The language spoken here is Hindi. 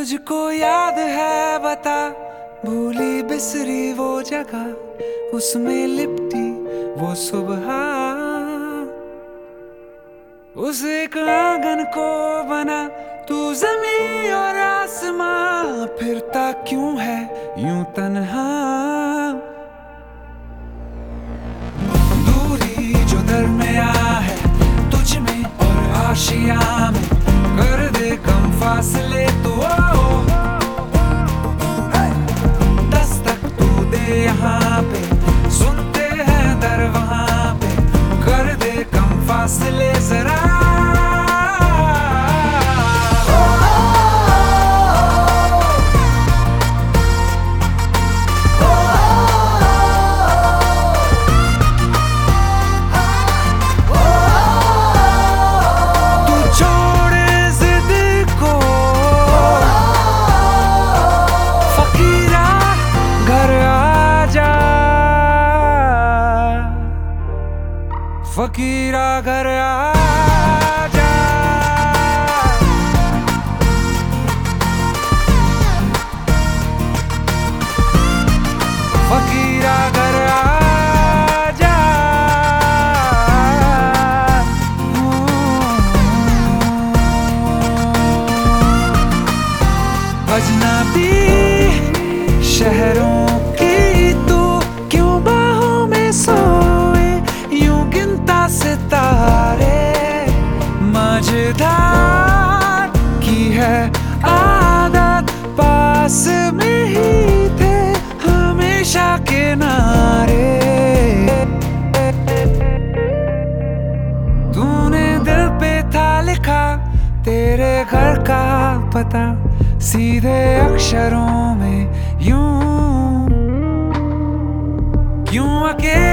तुझको याद है बता, भूली बिसरी वो जगह, उसमें लिपटी वो सुबह, उस एक आंगन को बना तू जमीन और आसमां, फिरता क्यों है यूं तन्हा। दूरी जो दरमिया है तुझ में और आशिया में, कर दे कम फासले तू, दस्तक तू दे यहाँ पे, सुनते हैं दर वहाँ पे, कर दे कम फासले जरा। फकीरा घर आजा, फकीरा घर आजा, अजनबी शहरों की तू क्यों बाहों में सोए, यूं गिनता सितारे, मझधार की है आदत, पास में ही थे हमेशा किनारे। तूने दिल पे था लिखा तेरे घर का पता, सीधे अक्षरों में यूं क्यों अकेले